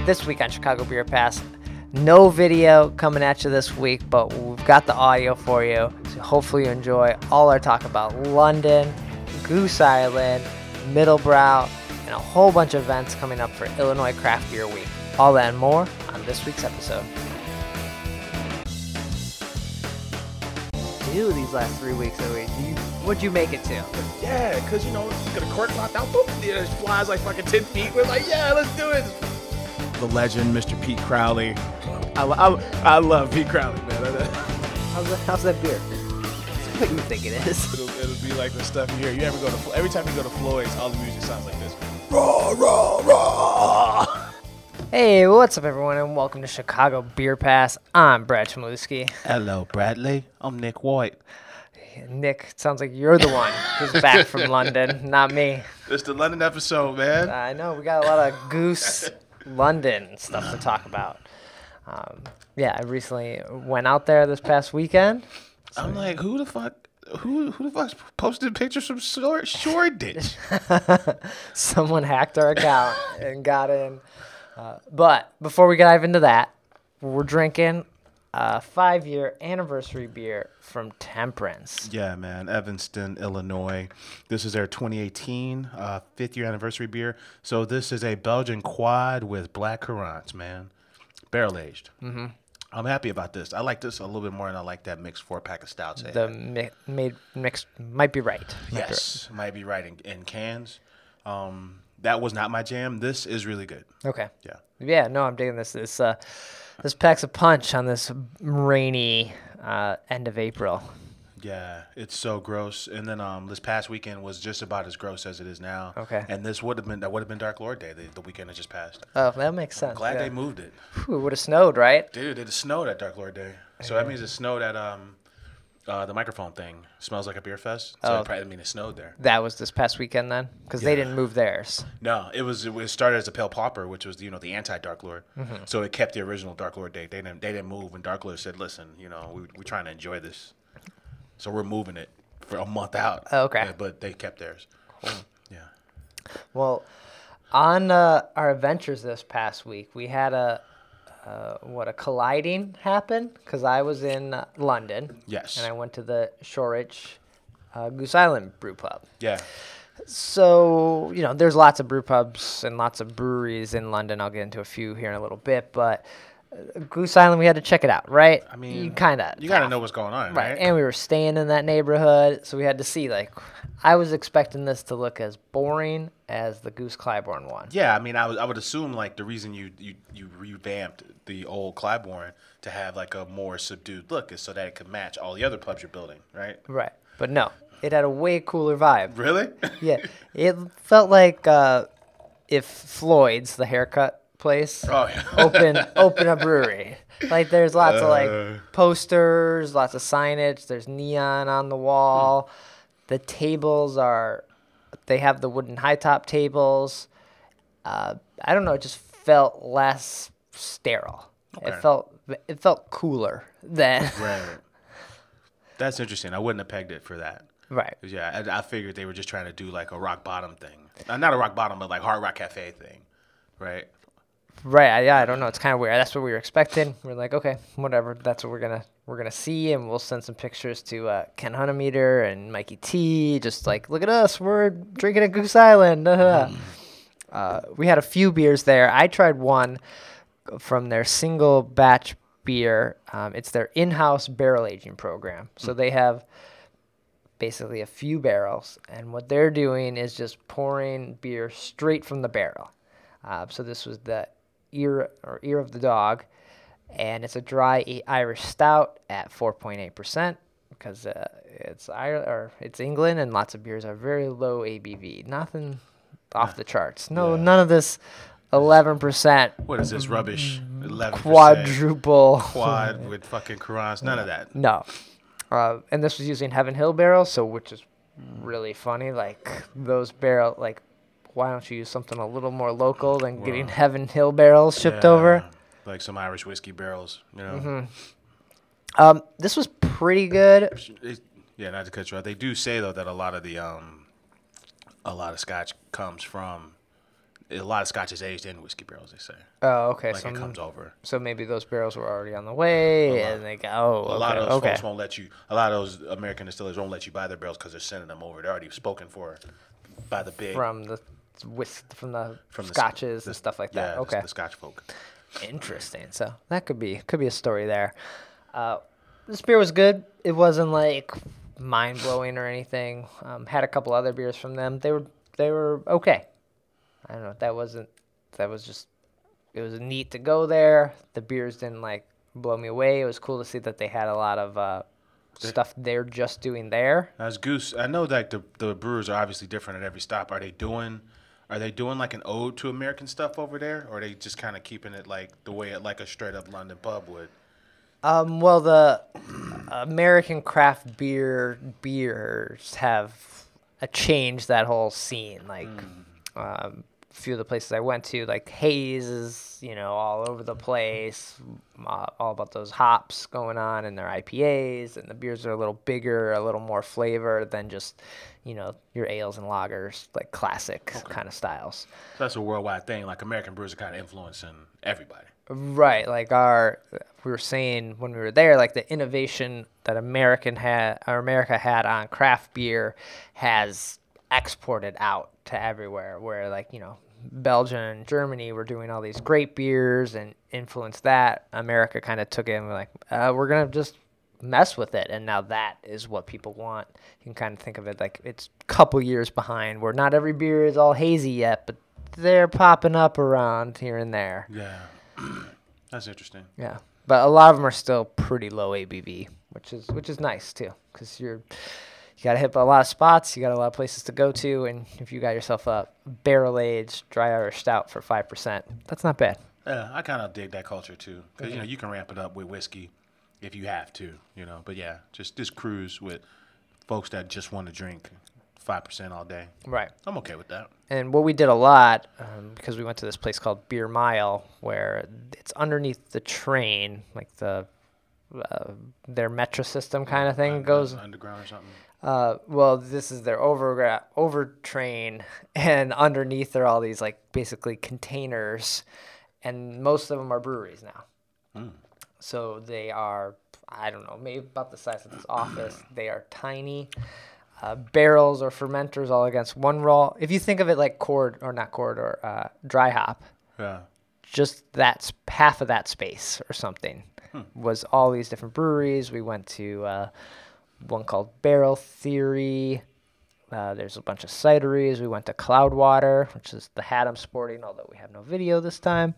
this week on Chicago Beer Pass. No video coming at you this week, but we've got the audio for you. So hopefully you enjoy all our talk about London, Goose Island, Middlebrow, and a whole bunch of events coming up for Illinois Craft Beer Week. All that and more on this week's episode. Dude, these last 3 weeks, what'd you make it to? Yeah, because, you get a cork locked out, boop, it flies like fucking 10 feet. We're like, yeah, let's do it. The legend, Mr. Pete Crowley. I love Pete Crowley, man. How's that beer? It's what you think it is. It'll be like the stuff you hear. You ever go to every time you go to Floyd's, all the music sounds like this. Raw, raw, raw. Hey, what's up, everyone, and welcome to Chicago Beer Pass. I'm Brad Chmielewski. Hello, Bradley. I'm Nick White. Nick, it sounds like you're the one who's back from London, not me. It's the London episode, man. I know, we got a lot of Goose London stuff to talk about. I recently went out there this past weekend. I'm like, who the fuck's posted pictures from Shoreditch? Someone hacked our account and got in. But before we dive into that, we're drinking a 5-year anniversary beer from Temperance. Yeah, man. Evanston, Illinois. This is their 2018 5th-year anniversary beer. So this is a Belgian quad with black currants, man. Barrel-aged. Mm-hmm. I'm happy about this. I like this a little bit more than I like that mixed 4-pack of stouts. The mixed might be right. Might be right in cans. That was not my jam. This is really good. Okay. Yeah. Yeah, no, I'm digging this. This packs a punch on this rainy end of April. Yeah, it's so gross. And then this past weekend was just about as gross as it is now. Okay. And this would have been Dark Lord Day, the weekend that just passed. Oh, that makes sense. I'm glad they moved it. Whew, it would have snowed, right? Dude, it snowed at Dark Lord Day. So that means it snowed at the microphone thing. Smells like a beer fest. So it snowed there. That was this past weekend then? Because they didn't move theirs. No, it started as a Pale Pauper, which was the anti-Dark Lord. Mm-hmm. So it kept the original Dark Lord Day. They didn't move, and Dark Lord said, "Listen, we're trying to enjoy this, so we're moving it for a month out." Oh, okay. Yeah, but they kept theirs. Yeah. Well, on our adventures this past week, we had a colliding happen because I was in London. Yes. And I went to the Shoreditch Goose Island Brew Pub. Yeah. So, there's lots of brew pubs and lots of breweries in London. I'll get into a few here in a little bit, but Goose Island, we had to check it out, right? I mean, you got to know what's going on, right? And we were staying in that neighborhood, so we had to see, I was expecting this to look as boring as the Goose Clybourne one. Yeah, I mean, I would assume, the reason you revamped the old Clybourne to have, a more subdued look is so that it could match all the other pubs you're building, right? Right. But no, it had a way cooler vibe. Really? Yeah. It felt like if Floyd's, the haircut place, open a brewery. There's lots of posters, lots of signage. There's neon on the wall. The tables they have the wooden high top tables. I don't know. It just felt less sterile. Okay. It felt cooler than. Right. That's interesting. I wouldn't have pegged it for that. Right. Yeah, I figured they were just trying to do a rock bottom thing. Not a rock bottom, but Hard Rock Cafe thing, right? Right. I don't know. It's kind of weird. That's what we were expecting. We're like, okay, whatever. That's what we're gonna see, and we'll send some pictures to Ken Huntemeter and Mikey T. Just look at us. We're drinking at Goose Island. We had a few beers there. I tried one from their single batch beer. It's their in-house barrel aging program. So they have basically a few barrels, and what they're doing is just pouring beer straight from the barrel. So this was the ear of the dog, and it's a dry Irish stout at 4.8% because it's England, and lots of beers are very low ABV. Nothing off the charts. None of this 11%. What is this rubbish? 11% quadruple quad with fucking currants. None of that. No. And this was using Heaven Hill barrels, which is really funny. Those barrels, why don't you use something a little more local than getting Heaven Hill barrels shipped over? Like some Irish whiskey barrels, Mm-hmm. This was pretty good. Not to cut you off. They do say though that a lot of Scotch comes from a lot of Scotch is aged in whiskey barrels. They say Oh, okay. like it comes over. So maybe those barrels were already on the way, lot. and they go. Oh, A okay. lot of those Okay. folks won't let you. A lot of those American distillers won't let you buy their barrels because they're sending them over. They're already spoken for by the big From the from the from the scotches and stuff like that. Yeah, Okay. the Scotch folk. Interesting. So that could be a story there. This beer was good. It wasn't like mind blowing or anything. Had a couple other beers from them. They were okay. I don't know. That was just. It was neat to go there. The beers didn't like blow me away. It was cool to see that they had a lot of stuff they're just doing there. As Goose, I know that the brewers are obviously different at every stop. Are they doing like an ode to American stuff over there, or are they just kind of keeping it like the way like a straight up London pub would? Well, the American craft beers have changed that whole scene. Like, a few of the places I went to, like Hayes is, all over the place, all about those hops going on in their IPAs, and the beers are a little bigger, a little more flavor than just, your ales and lagers, like classic kind of styles. So that's a worldwide thing. Like American brewers are kind of influencing everybody. Right, like we were saying when we were there, like the innovation that America had on craft beer has exported out to everywhere. Where like Belgium and Germany were doing all these great beers and influenced that. America kind of took it and we're like, we're gonna just mess with it, and now that is what people want. You can kind of think of it like it's a couple years behind, where not every beer is all hazy yet, but they're popping up around here and there. Yeah. That's interesting. Yeah, but a lot of them are still pretty low ABV, which is nice too, because you got to hit a lot of spots, you got a lot of places to go to, and if you got yourself a barrel aged dry Irish stout for 5%, that's not bad. Yeah, I kind of dig that culture too, because you can ramp it up with whiskey if you have to, But yeah, just cruise with folks that just want to drink 5% all day. Right. I'm okay with that. And what we did a lot, because we went to this place called Beer Mile, where it's underneath the train, like their metro system kind of thing goes underground or something. Well, this is their over train, and underneath are all these like basically containers, and most of them are breweries now. So they are, I don't know, maybe about the size of this office. They are tiny. Barrels or fermenters all against one roll. If you think of it like dry hop, Yeah. just that's half of that space or something was all these different breweries. We went to one called Barrel Theory. There's a bunch of cideries. We went to Cloudwater, which is the hat I'm sporting, although we have no video this time.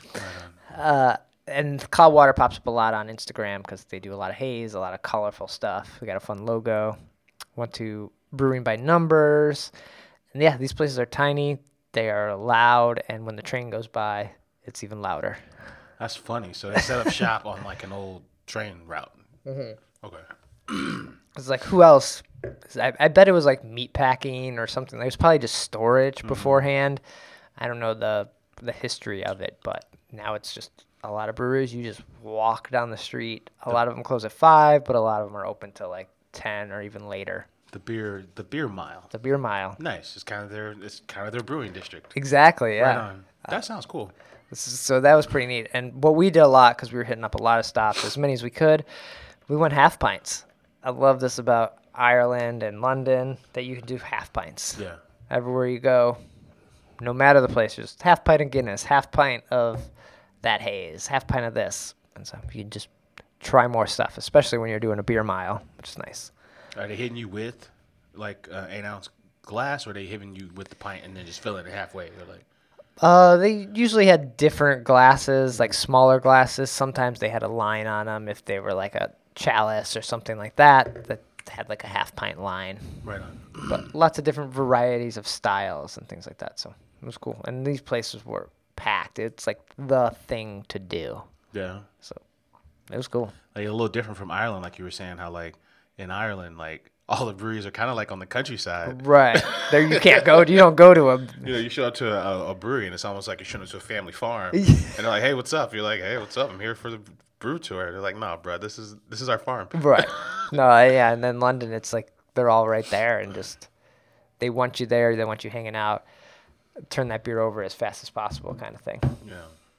And Cloudwater pops up a lot on Instagram because they do a lot of haze, a lot of colorful stuff. We got a fun logo. Went to Brewing by Numbers. And yeah, these places are tiny. They are loud. And when the train goes by, it's even louder. That's funny. So they set up shop on like an old train route. Mm-hmm. Okay. It's like, who else? I bet it was like meat packing or something. It was probably just storage beforehand. I don't know the history of it, but now it's just a lot of breweries. You just walk down the street. A lot of them close at 5, but a lot of them are open till like 10 or even later. The beer mile. The Beer Mile. Nice. It's kind of their brewing district. Exactly. Yeah. Right on. That sounds cool. So that was pretty neat. And what we did a lot, because we were hitting up a lot of stops, as many as we could, we went half pints. I love this about Ireland and London, that you can do half pints. Yeah. Everywhere you go, no matter the place, just half pint of Guinness, half pint of that haze, half pint of this. And so you can just try more stuff, especially when you're doing a beer mile, which is nice. Are they hitting you with like 8-ounce glass, or are they hitting you with the pint and then just filling it halfway? They're like, they usually had different glasses, like smaller glasses. Sometimes they had a line on them if they were like a chalice or something like that had like a half pint line. Right on. But lots of different varieties of styles and things like that. So it was cool. And these places were packed. It's like the thing to do. Yeah. So it was cool. Like a little different from Ireland, like you were saying, how like in Ireland, like all the breweries are kind of like on the countryside. Right. There you can't go. You don't go to a... You show up to a brewery and it's almost like you're showing up to a family farm. And they're like, hey, what's up? You're like, hey, what's up? I'm here for the brew tour. They're like, no, bro, this is our farm. Right. No, yeah. And then London, it's like they're all right there and just they want you there. They want you hanging out. turn that beer over as fast as possible, kind of thing. Yeah.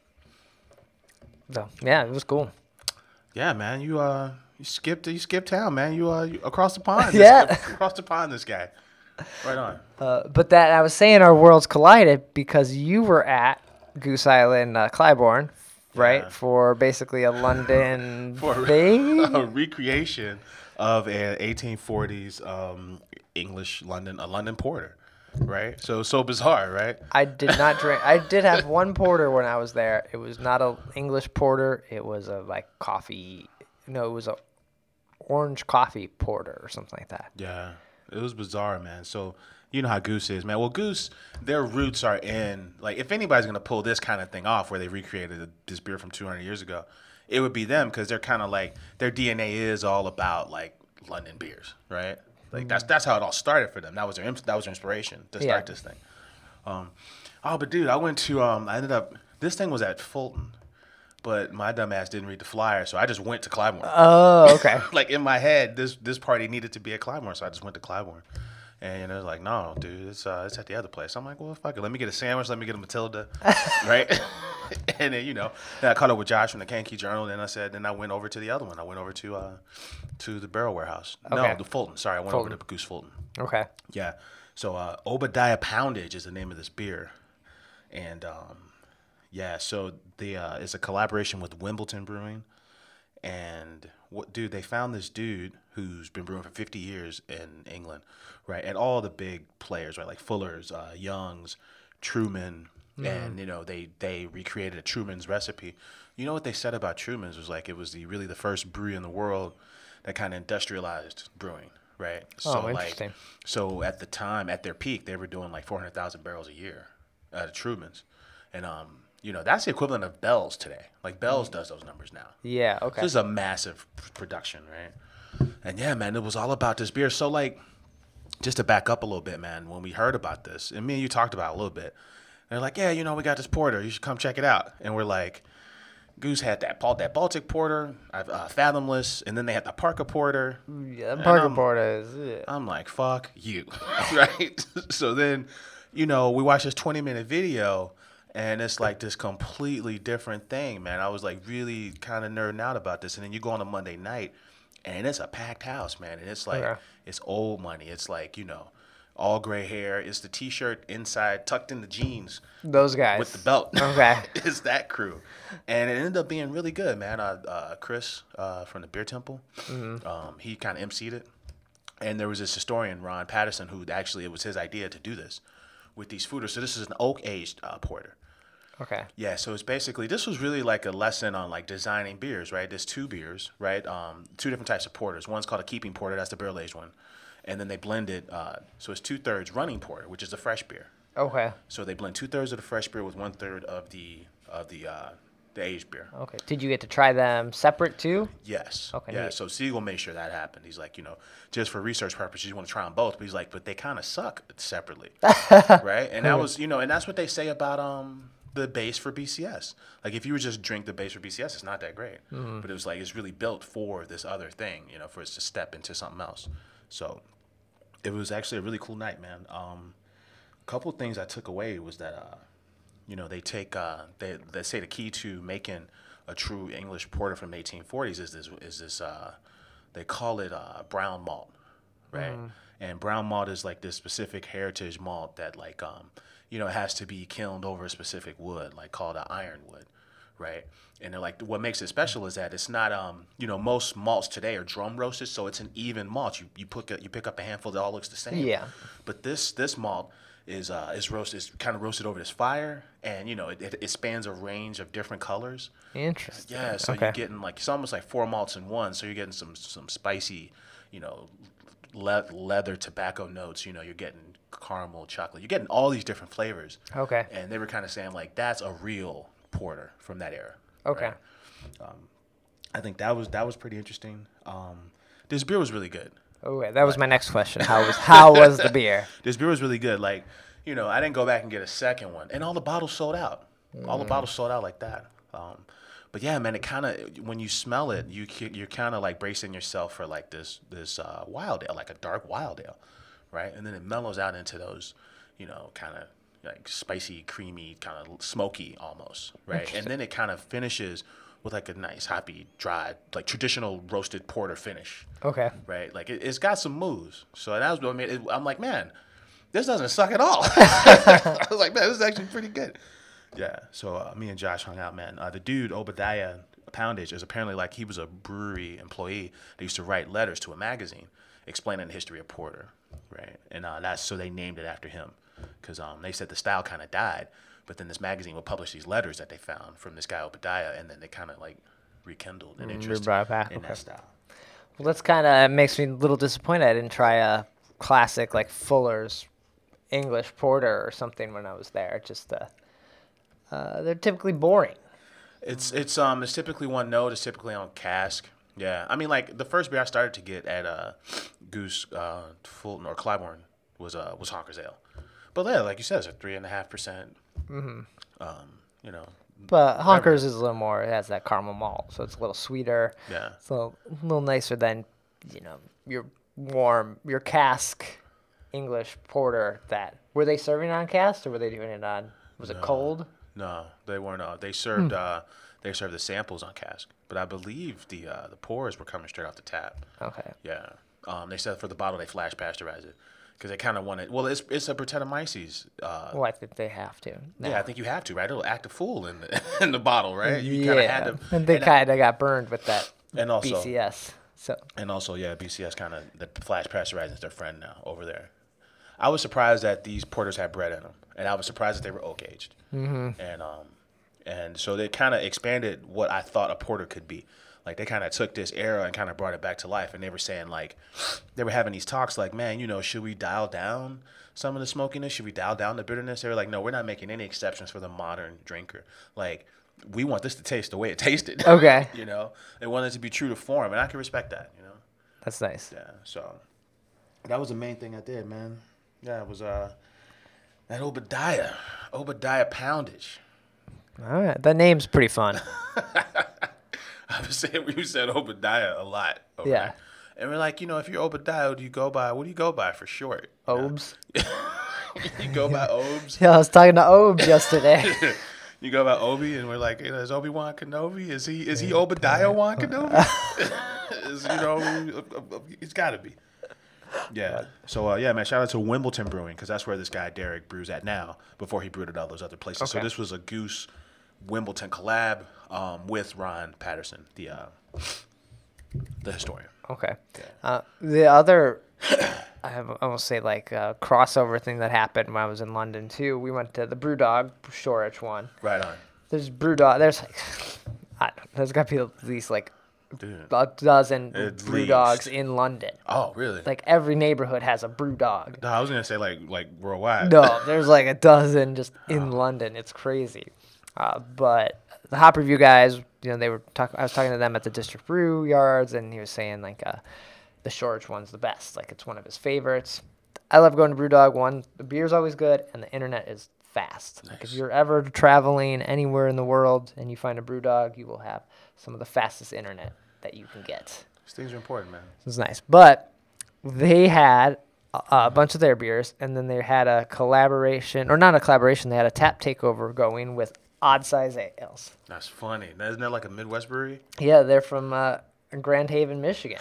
So yeah, it was cool. Yeah, man. You skipped town, man. You across the pond. Yeah. Across the pond. This guy. Right on. But that I was saying our worlds collided because you were at Goose Island, Clybourne, Yeah. right, for basically a London For thing. a recreation of an 1840s English a London porter, right? So bizarre, right? I did not drink. I did have one porter when I was there. It was not a English porter. It was a like coffee. No, it was a orange coffee porter or something like that. Yeah, it was bizarre, man. So you know how Goose is, man. Well, Goose, their roots are in like if anybody's gonna pull this kind of thing off, where they recreated this beer from 200 years ago, it would be them because they're kind of like their DNA is all about like London beers, right? Like that's how it all started for them. That was their inspiration to start this thing. Oh, but dude, I went to I ended up this thing was at Fulton, but my dumb ass didn't read the flyer, so I just went to Clybourne. Oh, okay. Like in my head, this party needed to be at Clybourne, so I just went to Clybourne. And it was like, no, dude, it's at the other place. I'm like, well, fuck it. Let me get a sandwich. Let me get a Matilda, right? And then then I caught up with Josh from the Kankakee Journal. Then I went over to the other one. I went over to the Barrel Warehouse. Okay. No, the Fulton. Sorry, I went over to Goose Fulton. Okay. Yeah. So Obadiah Poundage is the name of this beer, and yeah, so it's a collaboration with Wimbledon Brewing, and dude, they found this dude who's been brewing for 50 years in England, right? And all the big players, right, like Fuller's, Young's, Truman, and they recreated a Truman's recipe. You know what they said about Truman's was like it was really the first brewery in the world that kind of industrialized brewing, right? So interesting. So at the time, at their peak, they were doing like 400,000 barrels a year out of Truman's, and that's the equivalent of Bell's today. Like Bell's does those numbers now. Yeah. Okay. So this is a massive production, right? And yeah, man, it was all about this beer. So like, just to back up a little bit, man, when we heard about this, and me and you talked about it a little bit, they're like, yeah, we got this porter. You should come check it out. And we're like, Goose had that Baltic porter, Fathomless, and then they had the Parker porter. Yeah, Parker porter is. Yeah. I'm like, fuck you, right? So then, we watched this 20-minute video, and it's like this completely different thing, man. I was like really kind of nerding out about this. And then you go on a Monday night, and it's a packed house, man. And it's like, it's old money. It's like, all gray hair. It's the T-shirt inside, tucked in the jeans. Those guys. With the belt. Okay. It's that crew. And it ended up being really good, man. Chris from the Beer Temple, he kind of emceed it. And there was this historian, Ron Patterson, who actually, it was his idea to do this with these fooders. So this is an oak-aged porter. Okay. Yeah, so it's basically, this was really like a lesson on like designing beers, right? There's two beers, right? Two different types of porters. One's called a keeping porter, that's the barrel-aged one. And then they blend it, so it's 2/3 running porter, which is the fresh beer. Okay. So they blend 2/3 of the fresh beer with 1/3 of the aged beer. Okay. Did you get to try them separate too? Yes. Okay. Yeah. Neat. So Siegel made sure that happened. He's like, just for research purposes, you want to try them both. But he's like, but they kind of suck separately, right? And that was, and that's what they say about the base for BCS. Like if you would just drink the base for BCS, it's not that great. Mm-hmm. But it was like it's really built for this other thing, for it to step into something else. So it was actually a really cool night, man. A couple of things I took away was that they take they say the key to making a true English porter from the 1840s is this they call it brown malt, right? And brown malt is like this specific heritage malt that like it has to be kilned over a specific wood, like called an ironwood, right? And they're like, what makes it special is that it's not most malts today are drum roasted, so it's an even malt. You pick up a handful that all looks the same. Yeah. But this malt is roasted, is kind of roasted over this fire, and it spans a range of different colors. Interesting. Yeah, so okay. you're getting like it's almost like 4 malts in one. So you're getting some spicy, leather tobacco notes. You're getting caramel, chocolate. You're getting all these different flavors. Okay. And they were kind of saying like that's a real porter from that era. Okay. Right? I think that was pretty interesting. This beer was really good. Okay, that was my next question. How was the beer? This beer was really good. Like, I didn't go back and get a second one, and all the bottles sold out. All the bottles sold out like that. But yeah, man, it kind of when you smell it, you're kind of like bracing yourself for like this wild ale, like a dark wild ale, right? And then it mellows out into those, kind of like spicy, creamy, kind of smoky almost, right? And Interesting. then it kind of finishes with like a nice, hoppy, dry, like traditional roasted porter finish, Okay. right? Like it's got some moves. So that was what made it. I'm like, man, this doesn't suck at all. I was like, man, this is actually pretty good. Yeah. So me and Josh hung out, man. The dude Obadiah Poundage is apparently like he was a brewery employee. They used to write letters to a magazine explaining the history of porter, right? And that's so they named it after him because they said the style kind of died, but then this magazine would publish these letters that they found from this guy Obadiah, and then they kind of like rekindled an interest brought it back, in okay. that style. Well, that's kind of makes me a little disappointed. I didn't try a classic like Fuller's English Porter or something when I was there. Just they're typically boring. It's typically one note. It's typically on cask. Yeah, I mean, like the first beer I started to get at Goose, Fulton or Clybourne was Hawker's Ale, but yeah, like you said, it's a 3.5%. You know, But Honkers is a little more. It has that caramel malt, so it's a little sweeter. yeah. So a little nicer than your your cask English Porter. That were they serving it on cask or were they doing it on? Was it cold? No, they weren't. They served the samples on cask, but I believe the pours were coming straight off the tap. Okay. Yeah. They said for the bottle they flash pasteurize it because they kind of wanted. Well, it's a Brettanomyces. Well, I think they have to. now. Yeah, I think you have to, right? It'll act a fool in the in the bottle, right? You kind of had to. And they kind of got burned with that And also, BCS. So yeah, BCS kind of the flash pasteurizing is their friend now over there. I was surprised that these porters had bread in them, and I was surprised that they were oak aged. Mm-hmm. And so they kind of expanded what I thought a porter could be. Like they kind of took this era and kind of brought it back to life. And they were saying like, they were having these talks like, man, should we dial down some of the smokiness? Should we dial down the bitterness? They were like, no, we're not making any exceptions for the modern drinker. Like we want this to taste the way it tasted. Okay. They want it to be true to form, and I can respect that. That's nice. Yeah. So that was the main thing I did, man. Yeah, it was that Obadiah Poundage. All right, that name's pretty fun. I was saying we said Obadiah a lot. Okay? Yeah. And we're like, if you're Obadiah, what do you go by for short? Obes. You go by Obes? Yeah, I was talking to Obes yesterday. You go by Obi, and we're like, is Obi-Wan Kenobi? Is he Obadiah Wan Kenobi? It's got to be. Yeah. So, man, shout out to Wimbledon Brewing because that's where this guy Derek brews at now before he brewed at all those other places. Okay. So this was a Goose Wimbledon collab with Ron Patterson, the historian. Okay. The other, I won't say like crossover thing that happened when I was in London too. We went to the Brewdog Shoreditch one. Right on. There's Brewdog. There's got to be at least like Dude. a dozen At Brewdogs least. in London. Oh, really? Like every neighborhood has a Brewdog. No, I was gonna say like worldwide. No, there's like a dozen just in London. It's crazy. But the hop review guys, they were talking. I was talking to them at the district brew yards, and he was saying like the Shoreditch one's the best. Like it's one of his favorites. I love going to Brewdog. One, the beer's always good, and the internet is fast. Like if you're ever traveling anywhere in the world and you find a Brewdog, you will have some of the fastest internet that you can get. These things are important, man. It's nice. But they had a bunch of their beers, and then they had a collaboration, or not a collaboration, they had a tap takeover going with Odd Size Ales. That's funny. Isn't that like a Midwest brewery? Yeah, they're from Grand Haven, Michigan.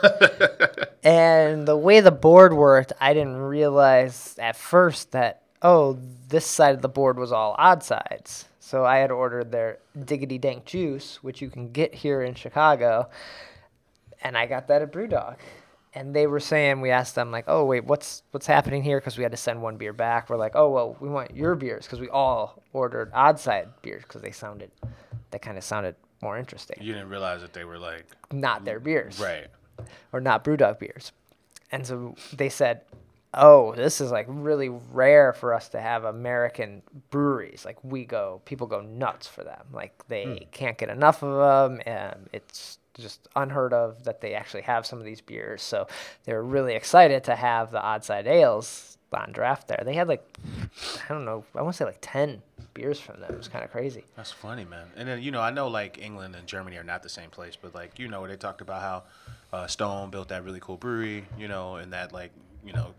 And the way the board worked, I didn't realize at first that, this side of the board was all odd sides. So I had ordered their Diggity Dank Juice, which you can get here in Chicago, and I got that at Brewdog. And they were saying, we asked them, like, oh, wait, what's happening here? Because we had to send one beer back. We're like, oh, well, we want your beers because we all ordered odd side beers because they kind of sounded more interesting. You didn't realize that they were like Not their beers. right. Or not Brewdog beers. And so they said, oh, this is like really rare for us to have American breweries. Like people go nuts for them. Like they can't get enough of them. And it's just unheard of that they actually have some of these beers. So they were really excited to have the Odd Side Ales on draft there. They had like, I don't know, I want to say like 10 beers from them. It was kind of crazy. That's funny, man. And then, I know like England and Germany are not the same place, but like, they talked about how Stone built that really cool brewery, and that like,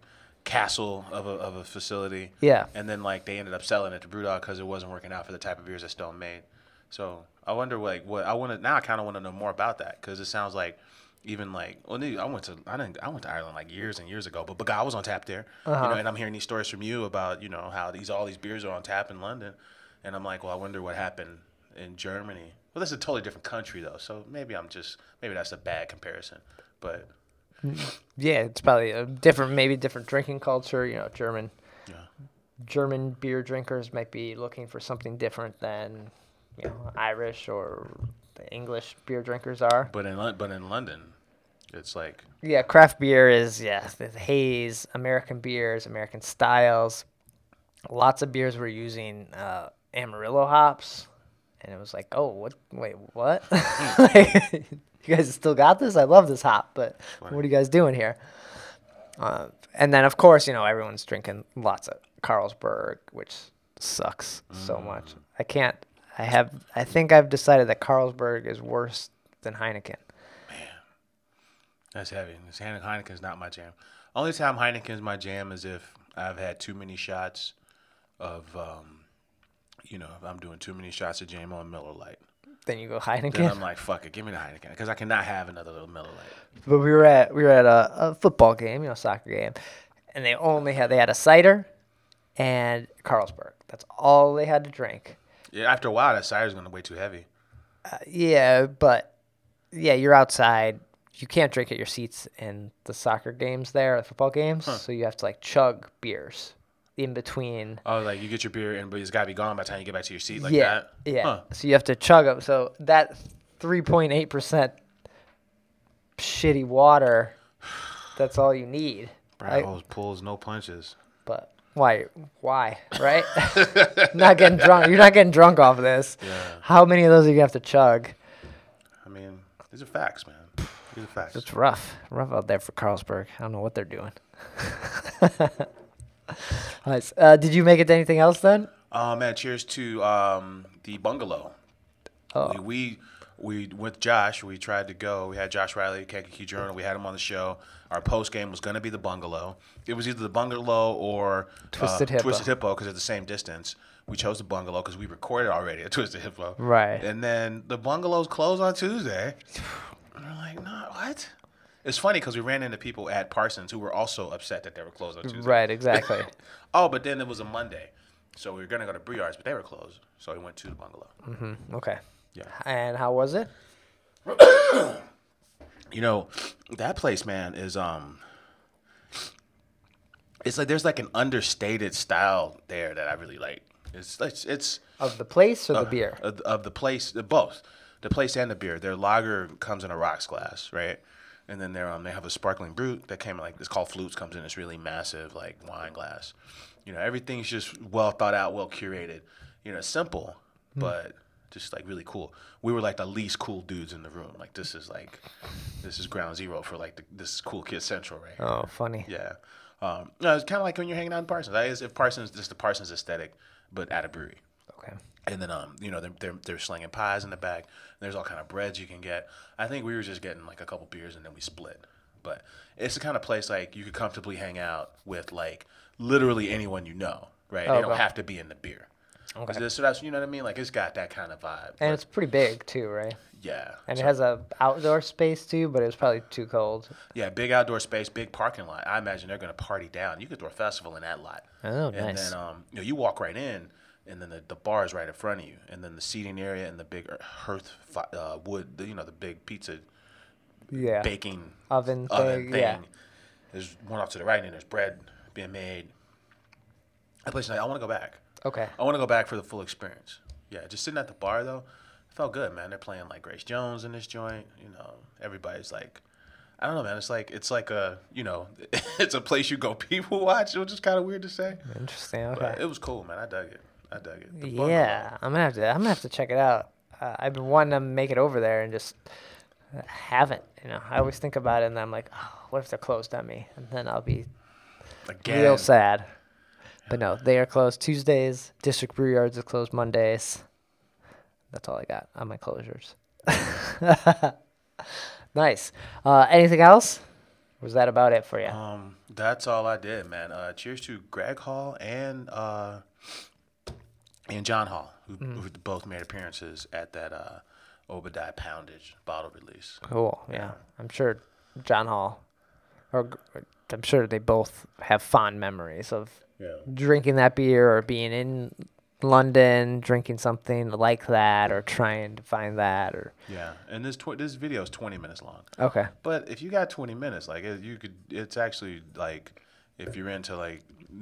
castle of a facility. Yeah. And then like they ended up selling it to BrewDog because it wasn't working out for the type of beers that Stone made. So I wonder like what I want to now. I kind of want to know more about that because it sounds like even like I went to Ireland like years and years ago, but I was on tap there. And I'm hearing these stories from you about how all these beers are on tap in London, and I'm like, well, I wonder what happened in Germany. Well, that's a totally different country though, so maybe that's a bad comparison, but. Yeah, it's probably maybe different drinking culture. German beer drinkers might be looking for something different than Irish or the English beer drinkers are. But in London, it's like craft beer is the haze, American beers, American styles. Lots of beers were using Amarillo hops, and it was like, oh, what? Wait, what? You guys still got this? I love this hop, but what are you guys doing here? And then, of course, everyone's drinking lots of Carlsberg, which sucks so much. I think I've decided that Carlsberg is worse than Heineken. Man, that's heavy. Heineken's not my jam. Only time Heineken's my jam is if I've had too many shots of, if I'm doing too many shots of JMO and Miller Lite. Then you go Heineken. Then I'm like, fuck it, give me the Heineken because I cannot have another little Miller Lite. But we were at a football game, soccer game, and they had a cider and Carlsberg. That's all they had to drink. Yeah, after a while, that cider's going to way too heavy. You're outside. You can't drink at your seats in the soccer games there, the football games, so you have to chug beers in between. Oh, like you get your beer, but it's got to be gone by the time you get back to your seat like that? Yeah, huh. So you have to chug them. So that 3.8% shitty water, that's all you need. Bravos pulls, no punches. But why, right? Not getting drunk. You're not getting drunk off of this. Yeah. How many of those are you going to have to chug? I mean, these are facts, man. These are facts. It's rough out there for Carlsberg. I don't know what they're doing. Nice. Did you make it to anything else then? Man, cheers to the bungalow. Oh. We with Josh, we tried to go. We had Josh Riley, Kankakee Journal. We had him on the show. Our post game was going to be the bungalow. It was either the bungalow or Twisted Hippo because it's the same distance. We chose the bungalow because we recorded already at Twisted Hippo. Right. And then the bungalow's closed on Tuesday. And we're like, no, what? It's funny because we ran into people at Parsons who were also upset that they were closed on Tuesday. Right, exactly. Oh, but then it was a Monday. So we were going to go to Briards, but they were closed. So we went to the bungalow. Mm-hmm. Okay. Yeah. And how was it? That place, man, is it's like there's like an understated style there that I really like. It's of the place or the beer? Of the place, both. The place and the beer. Their lager comes in a rocks glass, right? And then they have a sparkling brut that came it's called Flutes, comes in this really massive like wine glass. Everything's just well thought out, well curated. Simple, but just like really cool. We were like the least cool dudes in the room. Like this is ground zero for like this cool kid central right here. Oh, funny. Yeah. It's kind of like when you're hanging out in Parsons. That is if Parsons, just the Parsons aesthetic, but at a brewery. Okay. And then they're slinging pies in the back. There's all kind of breads you can get. I think we were just getting like a couple beers and then we split. But it's the kind of place like you could comfortably hang out with like literally anyone you know, right? They don't have to be in the beer. Okay. So that's, you know what I mean? Like it's got that kind of vibe. And it's pretty big too, right? Yeah. And it has a outdoor space too, but it was probably too cold. Yeah, big outdoor space, big parking lot. I imagine they're going to party down. You could throw a festival in that lot. Oh, and nice. And then you walk right in, and then the bar is right in front of you, and then the seating area and the big hearth wood, the big pizza baking oven thing. Yeah. There's one off to the right, and there's bread being made. That place, I want to go back. Okay. I want to go back for the full experience. Yeah, just sitting at the bar though, it felt good, man. They're playing like Grace Jones in this joint. Everybody's like, I don't know, man. It's like a, it's a place you go people watch. It was just kind of weird to say. Interesting. Okay. But it was cool, man. I dug it. Yeah, I'm gonna have to check it out. I've been wanting to make it over there and just haven't. I always think about it and I'm like, oh, what if they're closed on me? And then I'll be real sad. But no, they are closed Tuesdays. District Brew Yards is closed Mondays. That's all I got on my closures. Nice. Anything else? Was that about it for you? That's all I did, man. Cheers to Greg Hall and John Hall, who both made appearances at that Obadiah Poundage bottle release. Cool. Yeah. I'm sure John Hall, I'm sure they both have fond memories of Yeah. drinking that beer or being in London, drinking something like that, or trying to find that, or Yeah, and this video is 20 minutes long. okay. But if you got 20 minutes, like it's actually like if you're into like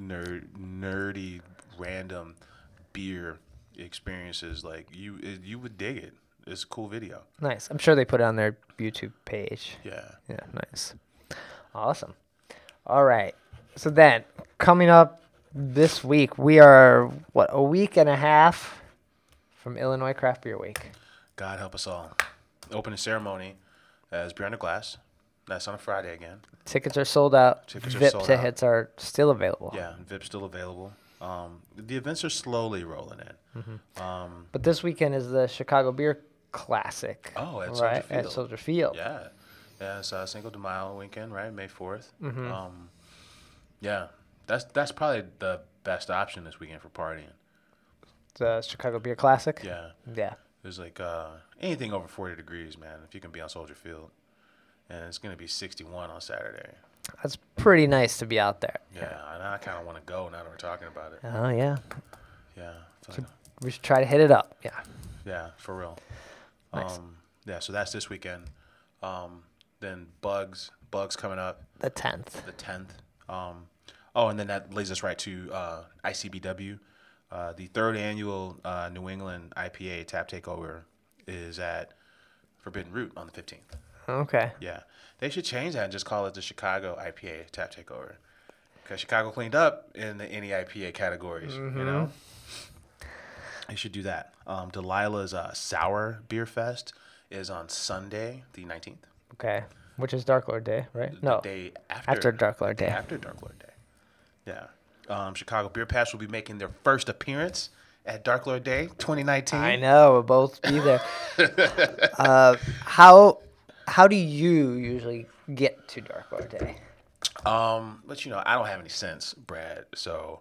nerdy, random beer experiences, like you would dig it. It's a cool video. Nice. I'm sure they put it on their YouTube page. Yeah. Yeah, nice. Awesome. All right. So then, coming up this week, we are, a week and a half from Illinois Craft Beer Week. God help us all. Opening ceremony as Beer on the Glass. That's on a Friday again. Tickets are sold out. Tickets are VIP sold tickets are still available. Yeah, VIP's still available. The events are slowly rolling in. But this weekend is the Chicago Beer Classic. Oh, at right? Soldier Field. At Soldier Field. Yeah. Yeah, it's Cinco de Mayo weekend, right? May 4th. Mm-hmm. Yeah, that's probably the best option this weekend for partying. The Chicago Beer Classic. Yeah. Yeah. There's like anything over 40 degrees, man, if you can be on Soldier Field. And it's going to be 61 on Saturday. That's pretty nice to be out there. Yeah, and I kind of want to go now that we're talking about it. Oh, yeah. Yeah. We should try to hit it up. Yeah. Yeah, for real. Nice. Yeah, so that's this weekend. Then Bugs coming up The 10th. the 10th. And then that leads us right to ICBW. The third annual New England IPA Tap Takeover is at Forbidden Root on the 15th. Okay. Yeah, they should change that and just call it the Chicago IPA Tap Takeover, because Chicago cleaned up in the any IPA categories. You know, they should do that. Delilah's Sour Beer Fest is on Sunday, the 19th. Okay. Which is Dark Lord Day, right? No. The day After Dark Lord Day. After Dark Lord Day. Yeah. Chicago Beer Pass will be making their first appearance at Dark Lord Day 2019. I know. We'll both be there. How do you usually get to Dark Lord Day? But I don't have any sense, Brad. So,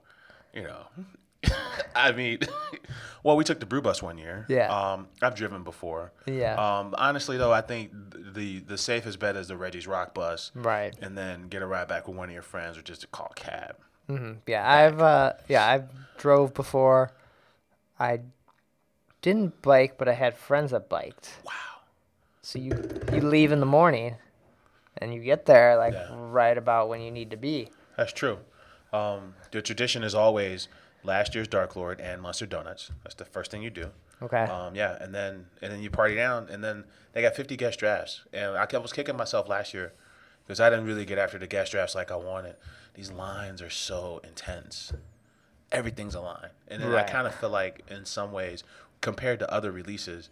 I mean, well, we took the Brew Bus one year. Yeah. I've driven before. Yeah. Honestly, though, I think the safest bet is the Reggie's Rock Bus. Right. And then get a ride back with one of your friends, or just to call a cab. Mm-hmm. Yeah, I've drove before. I didn't bike, but I had friends that biked. Wow. So you leave in the morning, and you get there Yeah. right about when you need to be. That's true. The tradition is always last year's Dark Lord and Mustard Donuts. That's the first thing you do. Okay. Yeah, and then you party down, and then they got 50 guest drafts. And I was kicking myself last year because I didn't really get after the guest drafts like I wanted. These lines are so intense. Everything's a line. And then I Right. kind of feel like in some ways, compared to other releases,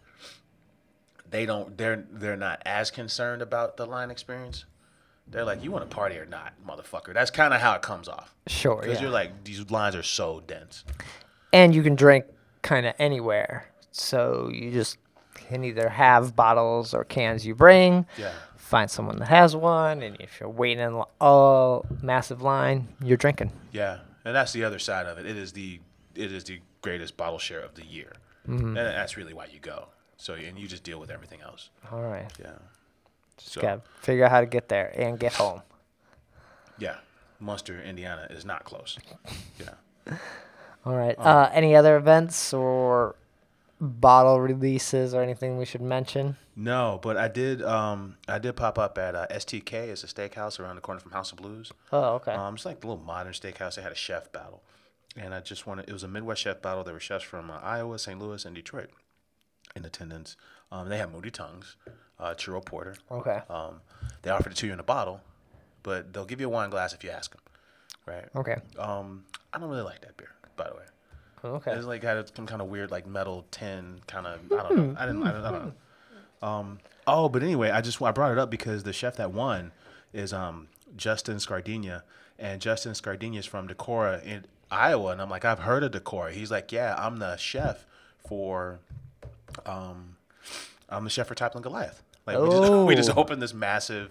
they're not as concerned about the line experience. They're like, you want to party or not, motherfucker. That's kind of how it comes off. Sure. Because Yeah. you're like, these lines are so dense. And you can drink kind of anywhere. So you just can either have bottles or cans you bring. Yeah. Find someone that has one, and if you're waiting in a massive line, you're drinking. Yeah, and that's the other side of it. It is the greatest bottle share of the year, and that's really why you go. So and you just deal with everything else. All right. Yeah. Just So gotta figure out how to get there and get home. yeah, Munster, Indiana is not close. Yeah. All right. Any other events or bottle releases or anything we should mention? No, but I did pop up at STK. It's a steakhouse around the corner from House of Blues. Oh, okay. It's like a little modern steakhouse. They had a chef battle, and it was a Midwest chef battle. There were chefs from Iowa, St. Louis, and Detroit in attendance. They had Moody Tongues, Churro Porter. Okay. They offered it to you in a bottle, but they'll give you a wine glass if you ask them, right? Okay. I don't really like that beer, by the way. Okay. It's like had some kind of weird like metal tin kind of. I don't know. I don't know. But anyway, I brought it up because the chef that won is Justin Scardina, and Justin Scardina is from Decorah in Iowa, and I'm like, I've heard of Decorah. He's like, yeah, I'm the chef for Toppling Goliath. Like we just opened this massive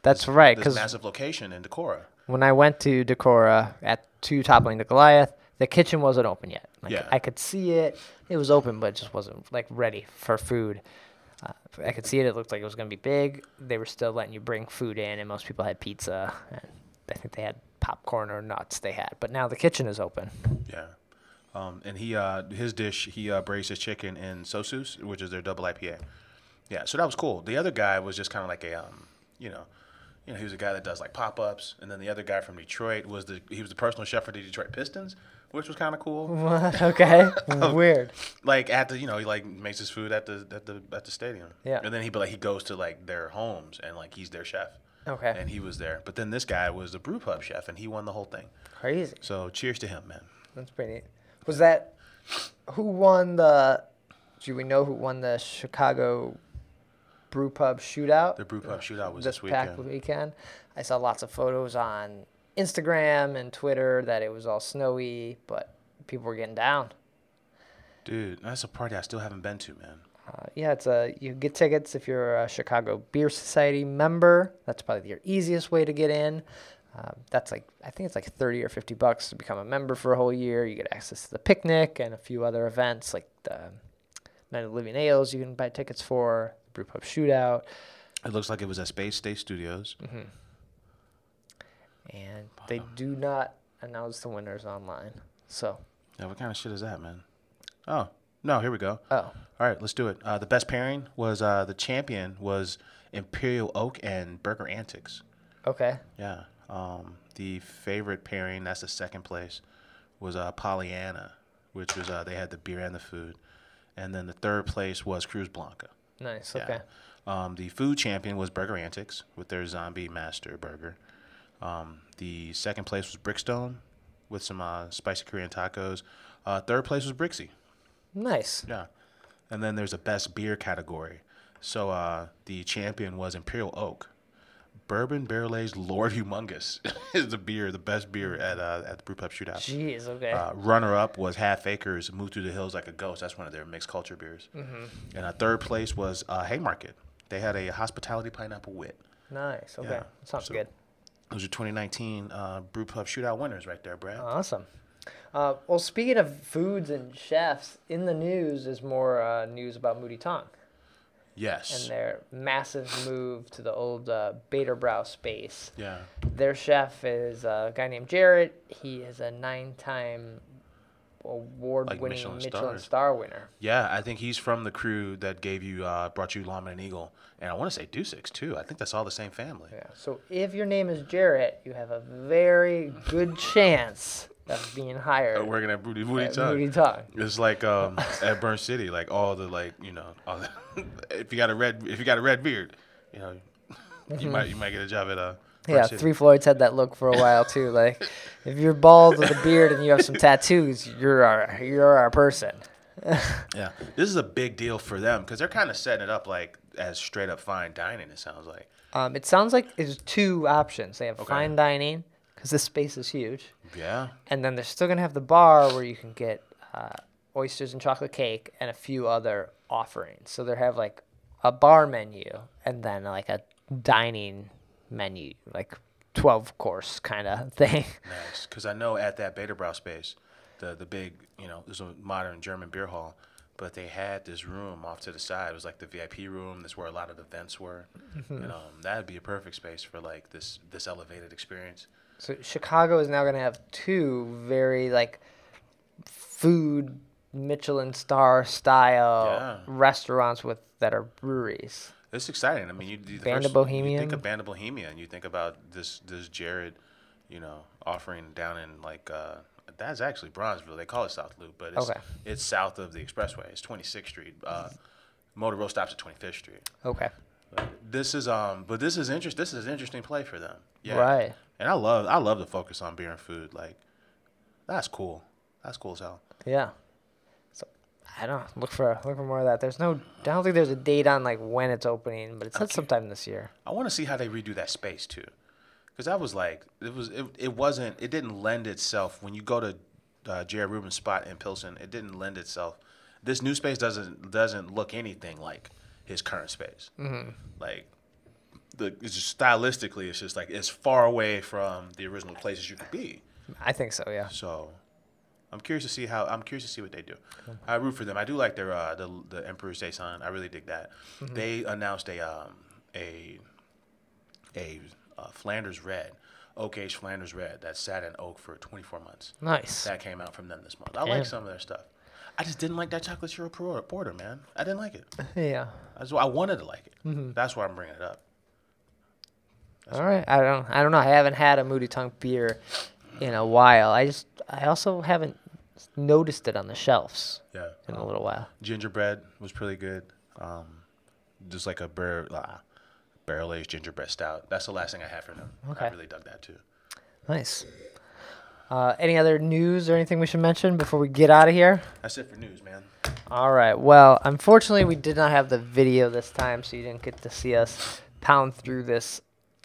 That's right, This 'cause massive location in Decorah. when I went to Decorah to Toppling to Goliath, the kitchen wasn't open yet. Like, Yeah. I could see it. It was open, but it just wasn't like ready for food. I could see it. It looked like it was going to be big. They were still letting you bring food in, and most people had pizza. And I think they had popcorn or nuts they had. But now the kitchen is open. Yeah. And his dish, he braised his chicken in Sosus, which is their double IPA. Yeah, so that was cool. The other guy was just kind of like a, he was a guy that does like pop-ups, and then the other guy from Detroit was the personal chef for the Detroit Pistons, which was kind of cool. What? Okay. Weird. Like at the, he like makes his food at the stadium. Yeah. And then he goes to like their homes and like he's their chef. Okay. And he was there, but then this guy was the brew pub chef, and he won the whole thing. Crazy. So cheers to him, man. That's pretty neat. Was that who won the? Do we know who won the Chicago Brew Pub Shootout? The brew pub shootout was this this weekend. past weekend. I saw lots of photos on Instagram and Twitter that it was all snowy, but people were getting down. Dude, that's a party I still haven't been to, man. Yeah, you get tickets if you're a Chicago Beer Society member. That's probably your easiest way to get in. That's I think it's like $30 or $50 to become a member for a whole year. You get access to the picnic and a few other events like the Night of the Living Ales you can buy tickets for, the Brew Pub Shootout. It looks like it was at Space State Studios. Mm-hmm. And they do not announce the winners online. So. Yeah, what kind of shit is that, man? Oh, no, here we go. Oh. All right, let's do it. The best pairing was the champion was Imperial Oak and Burger Antics. Okay. Yeah. The favorite pairing, that's the second place, was Pollyanna, which was they had the beer and the food. And then the third place was Cruz Blanca. Nice. Yeah. Okay. The food champion was Burger Antics with their Zombie Master Burger. The second place was Brickstone with some spicy Korean tacos. Third place was Brixie. Nice. Yeah. And then there's a best beer category. So the champion was Imperial Oak. Bourbon Barrel Aged Lord Humongous is the best beer at the Brew Pub Shootout. Jeez, okay. Runner up was Half Acres Move Through the Hills Like a Ghost. That's one of their mixed culture beers. Mm-hmm. And third place was Haymarket. They had a Hospitality Pineapple Wit. Nice. Okay. Yeah. Sounds good. Those are 2019 Brew Pub Shootout winners right there, Brad. Awesome. Well, speaking of foods and chefs, in the news is more news about Moody Tong Yes. and their massive move to the old Baderbrau space. Yeah. Their chef is a guy named Jarrett. He is a 9-time award-winning Michelin star winner. Yeah, I think he's from the crew that brought you Lawman and Eagle. And I want to say Dusix, too. I think that's all the same family. Yeah. So if your name is Jarrett, you have a very good chance of being hired. Working at Moody at Tong. Moody Tong. It's like at Burn City, like all the if you got a red beard, you might get a job at Burn City. Three Floyds had that look for a while too. Like, if you're bald with a beard and you have some tattoos, you're our person. Yeah, this is a big deal for them because they're kind of setting it up like as straight up fine dining. It sounds like. It sounds like there's two options. They have Okay. fine dining because this space is huge, Yeah. and then they're still gonna have the bar where you can get oysters and chocolate cake and a few other offerings. So they have like a bar menu and then like a dining menu, like 12-course kind of thing. Nice, because I know at that Baderbrau space, the big, there's a modern German beer hall, but they had this room off to the side. It was like the VIP room. That's where a lot of the events were. Mm-hmm. And that would be a perfect space for like this elevated experience. So Chicago is now going to have two very like food Michelin star style restaurants that are breweries. It's exciting. I mean, you Band of Bohemian. You think of Band of Bohemia, and you think about this Jared, offering down in like that's actually Bronzeville. They call it South Loop, but it's south of the expressway. It's 26th Street. Motor Road stops at 25th Street. Okay. This is interesting. This is an interesting play for them. Yeah. Right. And I love the focus on beer and food. Like, that's cool. That's cool as hell. Yeah. So I don't know, look for more of that. I don't think there's a date on like when it's opening, but it said sometime this year. I want to see how they redo that space too, because that was like it didn't lend itself when you go to Jared Rubin's spot in Pilsen. It didn't lend itself. This new space doesn't look anything like his current space. Mm-hmm. Like it's just stylistically, it's just like it's far away from the original places you could be. I think so. Yeah. So I'm curious to see what they do. I root for them. I do like their the Emperor's Day sign. I really dig that. They announced a Flanders Red, oak aged Flanders Red that sat in oak for 24 months. Nice. That came out from them this month. I like some of their stuff. I just didn't like that chocolate syrup porter, man. I didn't like it. Yeah. That's why I wanted to like it. That's why I'm bringing it up. All right. I don't know. I haven't had a Moody Tongue beer in a while. I also haven't noticed it on the shelves. Yeah. In a little while. Gingerbread was pretty good. Just like a barrel aged gingerbread stout. That's the last thing I had from them. Okay. I really dug that too. Nice. Any other news or anything we should mention before we get out of here? That's it for news, man. All right. Well, unfortunately, we did not have the video this time, so you didn't get to see us pound through this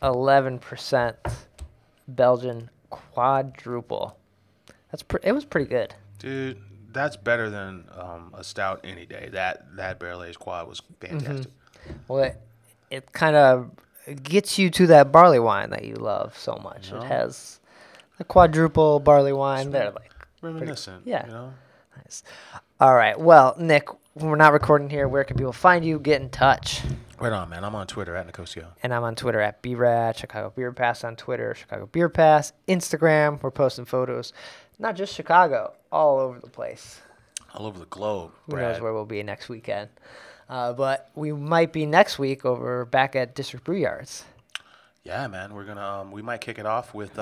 11% Belgian quadruple. It was pretty good. Dude, that's better than a stout any day. That barrel aged quad was fantastic. Well, it kind of gets you to that barley wine that you love so much. It has a quadruple barley wine. They're like reminiscent. Yeah. You know? Nice. All right. Well, Nick, when we're not recording here, where can people find you? Get in touch. Right on, man. I'm on Twitter at Nicosio. And I'm on Twitter at BRAD, Chicago Beer Pass on Twitter, Chicago Beer Pass, Instagram. We're posting photos, not just Chicago, all over the place. All over the globe. Who knows where we'll be next weekend. But we might be next week back at District Brew Yards. Yeah, man. We might kick it off with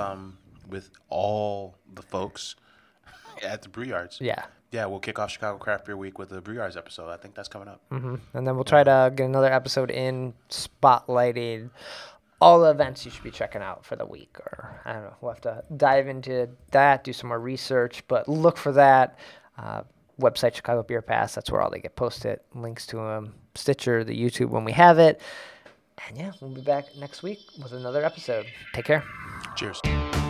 all the folks at the Brew Yards. Yeah. Yeah, we'll kick off Chicago Craft Beer Week with the Brew Yards episode. I think that's coming up. Mm-hmm. And then we'll try to get another episode in spotlighting all the events you should be checking out for the week. Or, I don't know, we'll have to dive into that, do some more research. But look for that. Website, Chicago Beer Pass. That's where all they get posted. Links to them. Stitcher, the YouTube when we have it. And yeah, we'll be back next week with another episode. Take care. Cheers.